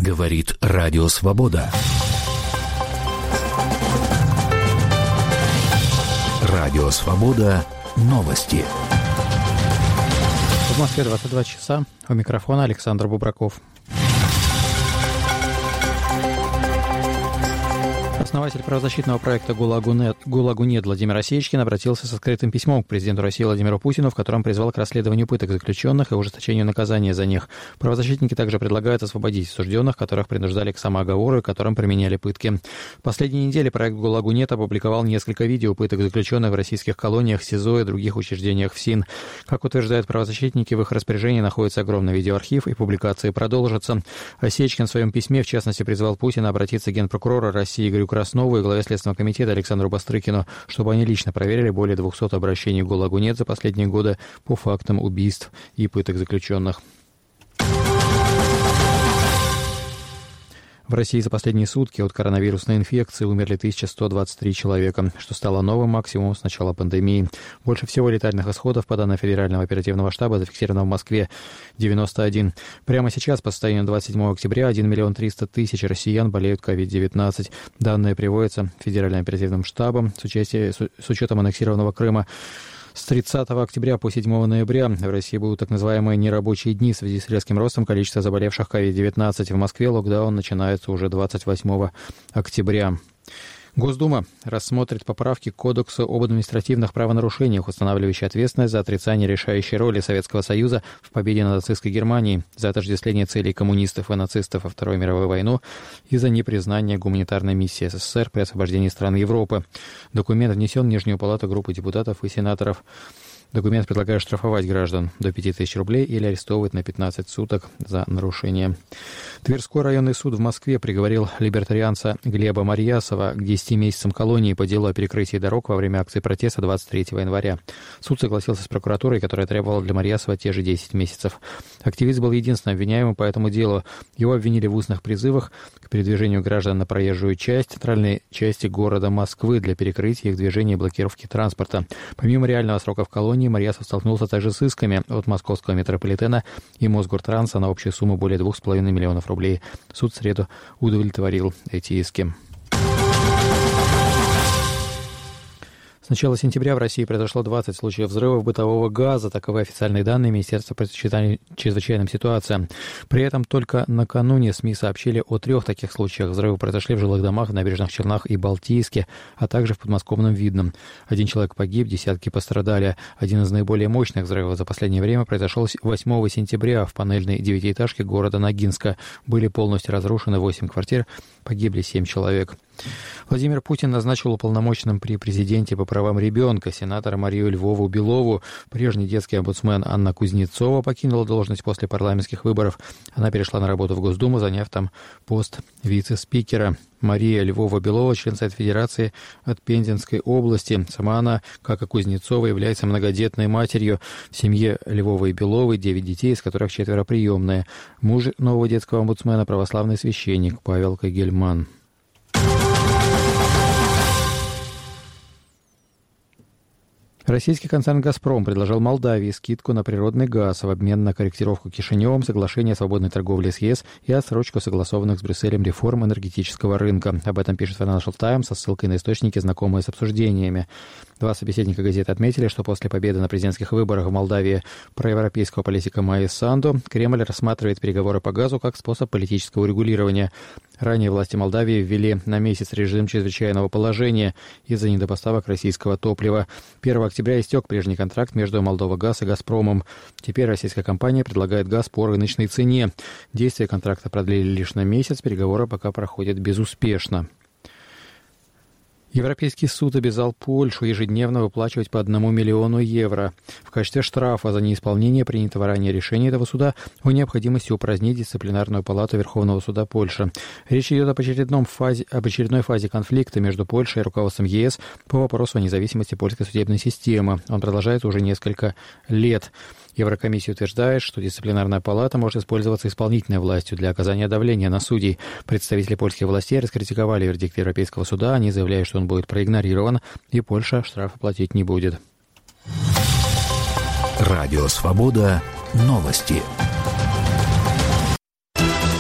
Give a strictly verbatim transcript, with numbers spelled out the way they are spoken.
Говорит Радио Свобода. Радио Свобода. Новости. В Москве двадцать два часа. У микрофона Александр Бубраков. Основатель правозащитного проекта «ГУЛАГу.нет» «ГУЛАГу.нет» Владимир Осечкин обратился со скрытым письмом к президенту России Владимиру Путину, в котором призвал к расследованию пыток заключенных и ужесточению наказания за них. Правозащитники также предлагают освободить осужденных, которых принуждали к самооговору и которым применяли пытки. В последние недели проект «ГУЛАГу.нет» опубликовал несколько видео пыток заключенных в российских колониях, СИЗО и других учреждениях ФСИН. Как утверждают правозащитники, в их распоряжении находится огромный видеоархив, и публикации продолжатся. Осечкин в своем письме, в частности, призвал Путина обратиться к генпрокурору России Игорю Краснову и главе Следственного комитета Александру Бастрыкину, чтобы они лично проверили более двухсот обращений в «ГУЛАГу.нет» за последние годы по фактам убийств и пыток заключенных. В России за последние сутки от коронавирусной инфекции умерли тысяча сто двадцать три человека, что стало новым максимумом с начала пандемии. Больше всего летальных исходов, по данным Федерального оперативного штаба, зафиксировано в Москве девяносто один. Прямо сейчас, по состоянию двадцать седьмого октября, один миллион триста тысяч россиян болеют ковид девятнадцать. Данные приводятся Федеральным оперативным штабом с, участием, с учетом аннексированного Крыма. С тридцатого октября по седьмого ноября в России будут так называемые нерабочие дни в связи с резким ростом количества заболевших ковид девятнадцать. В Москве локдаун начинается уже двадцать восьмого октября. Госдума рассмотрит поправки к Кодексу об административных правонарушениях, устанавливающие ответственность за отрицание решающей роли Советского Союза в победе над нацистской Германией, за отождествление целей коммунистов и нацистов во Вторую мировую войну и за непризнание гуманитарной миссии СССР при освобождении стран Европы. Документ внесен в Нижнюю палату группы депутатов и сенаторов. Документ предлагает штрафовать граждан до пяти тысяч рублей или арестовывать на пятнадцать суток за нарушение. Тверской районный суд в Москве приговорил либертарианца Глеба Марьясова к десяти месяцам колонии по делу о перекрытии дорог во время акции протеста двадцать третьего января. Суд согласился с прокуратурой, которая требовала для Марьясова те же десять месяцев. Активист был единственным обвиняемым по этому делу. Его обвинили в устных призывах к передвижению граждан на проезжую часть центральной части города Москвы для перекрытия их движения и блокировки транспорта. Помимо реального срока в колонии, Марьясов столкнулся также с исками от московского метрополитена и Мосгортранса на общую сумму более двух с половиной миллионов рублей. Суд в среду удовлетворил эти иски. С начала сентября в России произошло двадцать случаев взрывов бытового газа. Таковы официальные данные Министерства по чрезвычайным ситуациям. При этом только накануне СМИ сообщили о трех таких случаях. Взрывы произошли в жилых домах в Набережных Челнах и Балтийске, а также в подмосковном Видном. Один человек погиб, десятки пострадали. Один из наиболее мощных взрывов за последнее время произошел восьмого сентября в панельной девятиэтажке города Ногинска. Были полностью разрушены восемь квартир, погибли семь человек. Владимир Путин назначил уполномоченным при президенте по правам ребенка сенатора Марию Львову Белову. Прежний детский омбудсмен Анна Кузнецова покинула должность после парламентских выборов. Она перешла на работу в Госдуму, заняв там пост вице-спикера. Мария Львова-Белова, член Совета Федерации от Пензенской области. Сама она, как и Кузнецова, является многодетной матерью. В семье Львовой и Беловой девять детей, из которых четверо приемные. Муж нового детского омбудсмена — православный священник Павел Кагельман. Российский концерн «Газпром» предложил Молдавии скидку на природный газ в обмен на корректировку Кишиневым соглашения о свободной торговле с ЕС и отсрочку согласованных с Брюсселем реформ энергетического рынка. Об этом пишет Financial Times со ссылкой на источники, знакомые с обсуждениями. Два собеседника газеты отметили, что после победы на президентских выборах в Молдавии проевропейского политика Майи Санду Кремль рассматривает переговоры по газу как способ политического урегулирования. Ранее власти Молдавии ввели на месяц режим чрезвычайного положения из-за недопоставок российского топлива. первого октября истек прежний контракт между Молдова-Газ и «Газпромом». Теперь российская компания предлагает газ по рыночной цене. Действие контракта продлили лишь на месяц, переговоры пока проходят безуспешно. Европейский суд обязал Польшу ежедневно выплачивать по одному миллиону евро в качестве штрафа за неисполнение принятого ранее решения этого суда о необходимости упразднить дисциплинарную палату Верховного суда Польши. Речь идет об, очередном фазе, об очередной фазе конфликта между Польшей и руководством ЕС по вопросу о независимости польской судебной системы. Он продолжается уже несколько лет. Еврокомиссия утверждает, что дисциплинарная палата может использоваться исполнительной властью для оказания давления на судей. Представители польских властей раскритиковали вердикт Европейского суда. Они заявляют, что он будет проигнорирован, и Польша штрафы платить не будет. Радио «Свобода». Новости.